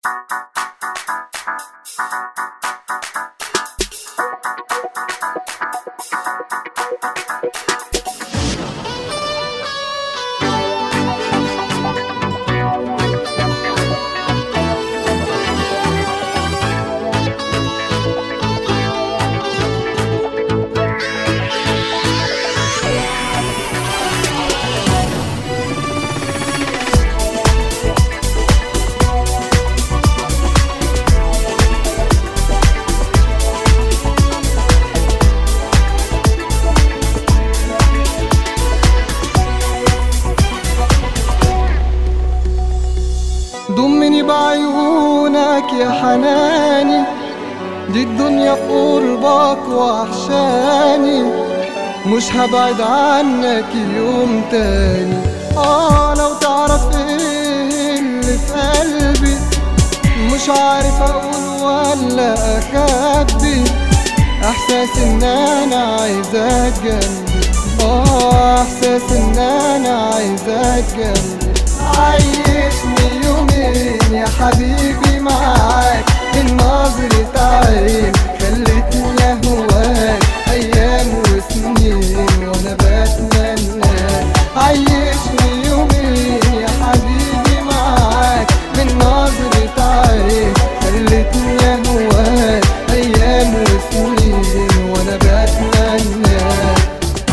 ضمني بعيونك يا حناني، دي الدنيا قربك وحشاني، مش هبعد عنك يوم تاني. لو تعرف ايه اللي في قلبي، مش عارف اقول ولا اخبي، احساس ان انا عايزك جنبي، احساس ان انا عايزك جنبي. عيشني يومين يا حبيبي معاك، من نظرة عين خلتني اهواك، ايام وسنين وانا بتمناك. عيشني يومين يا حبيبي معاك، من نظرة عين خلتني اهواك، ايام وسنين وانا بتمناك.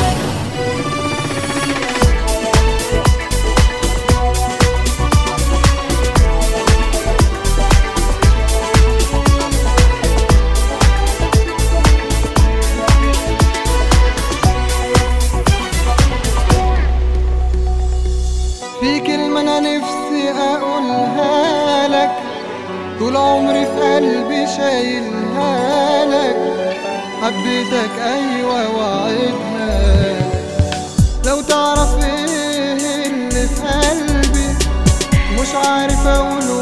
في كلمة أنا نفسي أقولها لك، طول عمري في قلبي شايلها لك، حبيتك أيوة وعدها. لو تعرف إيه اللي في قلبي، مش عارف أقوله